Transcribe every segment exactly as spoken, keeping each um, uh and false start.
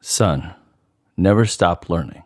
Son, never stop learning.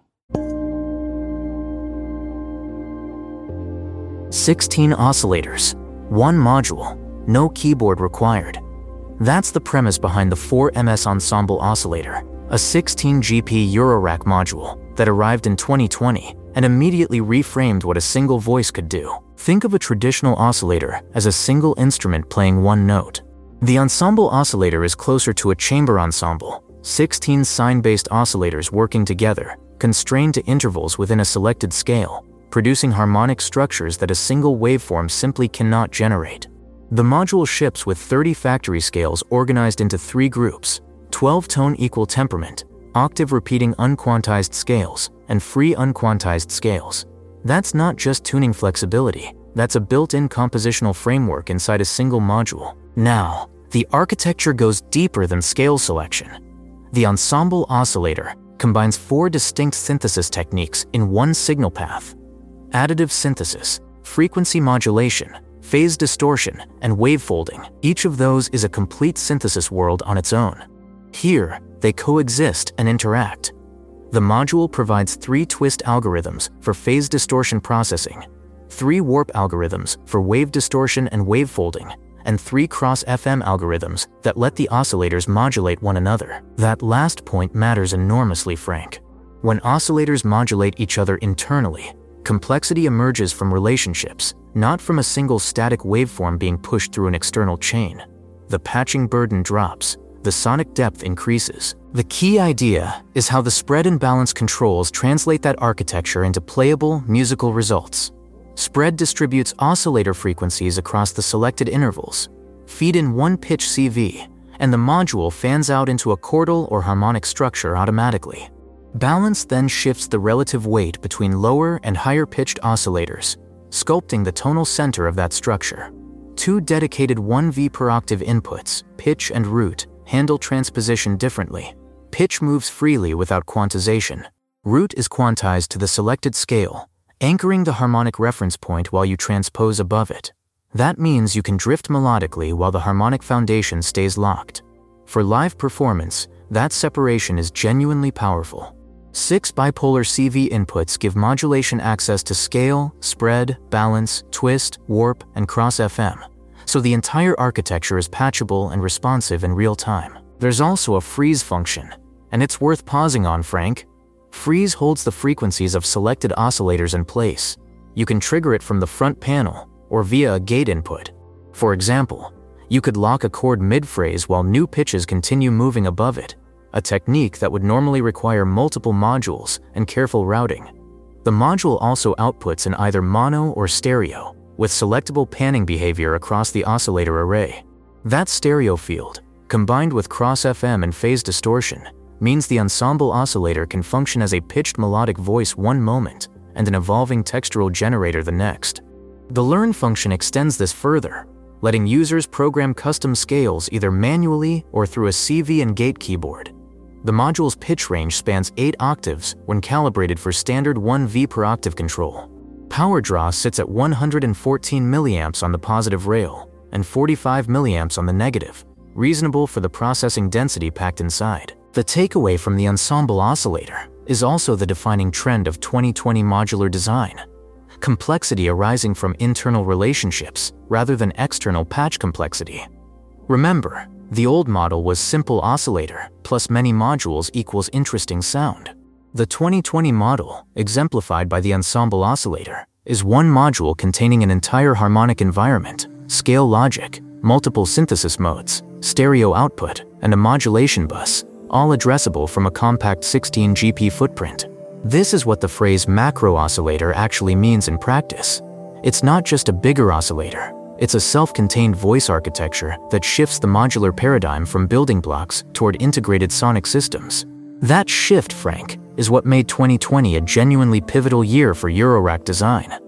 sixteen oscillators, one module, no keyboard required. That's the premise behind the four M S Ensemble oscillator, a sixteen G P Eurorack module that arrived in twenty twenty and immediately reframed what a single voice could do. Think of a traditional oscillator as a single instrument playing one note. The Ensemble oscillator is closer to a chamber ensemble, sixteen sine-based oscillators working together, constrained to intervals within a selected scale, producing harmonic structures that a single waveform simply cannot generate. The module ships with thirty factory scales organized into three groups: twelve-tone equal temperament, octave-repeating unquantized scales, and free unquantized scales. That's not just tuning flexibility, that's a built-in compositional framework inside a single module. Now, the architecture goes deeper than scale selection. The Ensemble oscillator combines four distinct synthesis techniques in one signal path: additive synthesis, frequency modulation, phase distortion, and wavefolding. Each of those is a complete synthesis world on its own. Here, they coexist and interact. The module provides three twist algorithms for phase distortion processing, three warp algorithms for wave distortion and wavefolding, and three cross F M algorithms that let the oscillators modulate one another. That last point matters enormously, Frank. When oscillators modulate each other internally, complexity emerges from relationships, not from a single static waveform being pushed through an external chain. The patching burden drops, the sonic depth increases. The key idea is how the spread and balance controls translate that architecture into playable musical results. Spread distributes oscillator frequencies across the selected intervals. Feed in one pitch C V, and the module fans out into a chordal or harmonic structure automatically. Balance then shifts the relative weight between lower and higher pitched oscillators, sculpting the tonal center of that structure. Two dedicated one V per octave inputs, pitch and root, handle transposition differently. Pitch moves freely without quantization. Root is quantized to the selected scale, anchoring the harmonic reference point while you transpose above it. That means you can drift melodically while the harmonic foundation stays locked. For live performance, that separation is genuinely powerful. Six bipolar C V inputs give modulation access to scale, spread, balance, twist, warp, and cross F M, so the entire architecture is patchable and responsive in real time. There's also a freeze function, and it's worth pausing on, Frank. Freeze holds the frequencies of selected oscillators in place. You can trigger it from the front panel or via a gate input. For example, you could lock a chord mid-phrase while new pitches continue moving above it, a technique that would normally require multiple modules and careful routing. The module also outputs in either mono or stereo, with selectable panning behavior across the oscillator array. That stereo field, combined with cross F M and phase distortion, means the Ensemble oscillator can function as a pitched melodic voice one moment and an evolving textural generator the next. The learn function extends this further, letting users program custom scales either manually or through a C V and gate keyboard. The module's pitch range spans eight octaves when calibrated for standard one V per octave control. Power draw sits at one hundred fourteen milliamps on the positive rail and forty-five milliamps on the negative, reasonable for the processing density packed inside. The takeaway from the Ensemble oscillator is also the defining trend of twenty twenty modular design: complexity arising from internal relationships rather than external patch complexity. Remember, the old model was simple oscillator plus many modules equals interesting sound. The twenty twenty model, exemplified by the Ensemble oscillator, is one module containing an entire harmonic environment, scale logic, multiple synthesis modes, stereo output, and a modulation bus, all addressable from a compact sixteen G P footprint. This is what the phrase macro oscillator actually means in practice. It's not just a bigger oscillator, it's a self-contained voice architecture that shifts the modular paradigm from building blocks toward integrated sonic systems. That shift, Frank, is what made twenty twenty a genuinely pivotal year for Eurorack design.